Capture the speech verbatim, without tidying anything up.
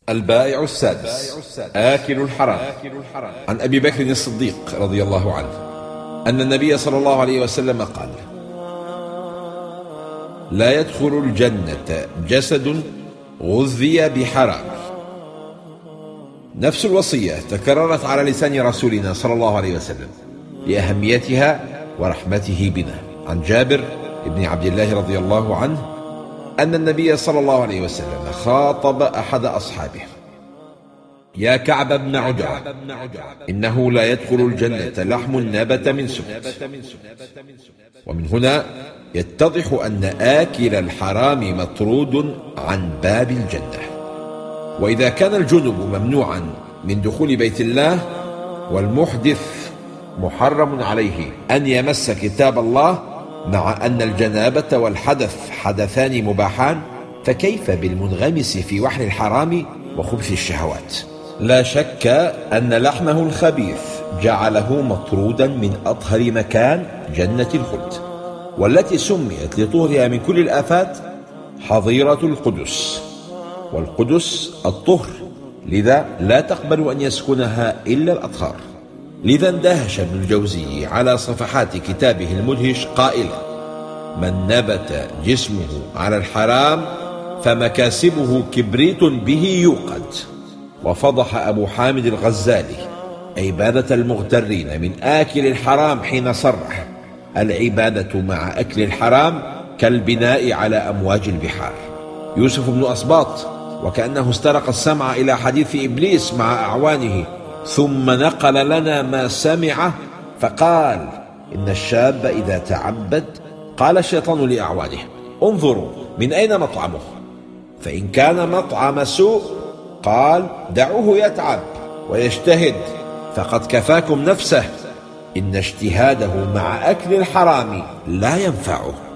البائع السادس آكل الحرام. عن أبي بكر الصديق رضي الله عنه أن النبي صلى الله عليه وسلم قال: لا يدخل الجنة جسد غذي بحرام. نفس الوصية تكررت على لسان رسولنا صلى الله عليه وسلم لأهميتها ورحمته بنا. عن جابر بن عبد الله رضي الله عنه أن النبي صلى الله عليه وسلم خاطب أحد أصحابه: يا كعب بن عجرة، إنه لا يدخل الجنة لحم نبت من سكت. ومن هنا يتضح أن آكل الحرام مطرود عن باب الجنة. وإذا كان الجنب ممنوعا من دخول بيت الله، والمحدث محرم عليه أن يمس كتاب الله، مع أن الجنابة والحدث حدثان مباحان، فكيف بالمنغمس في وحل الحرام وخبث الشهوات؟ لا شك أن لحمه الخبيث جعله مطرودا من أطهر مكان جنة الخلد، والتي سميت لطهرها من كل الآفات حظيرة القدس، والقدس الطهر، لذا لا تقبل أن يسكنها إلا الأطهار. لذا اندهش ابن الجوزي على صفحات كتابه المدهش قائلا: من نبت جسمه على الحرام فمكاسبه كبريت به يوقد. وفضح أبو حامد الغزالي عبادة المغترين من آكل الحرام حين صرح: العبادة مع أكل الحرام كالبناء على أمواج البحار. يوسف بن أسباط وكأنه استرق السمع إلى حديث إبليس مع أعوانه، ثم نقل لنا ما سمعه فقال: إن الشاب إذا تعبد قال الشيطان لأعوانه: انظروا من أين مطعمه، فإن كان مطعم سوء قال دعوه يتعب ويجتهد فقد كفاكم نفسه، إن اجتهاده مع أكل الحرام لا ينفعه.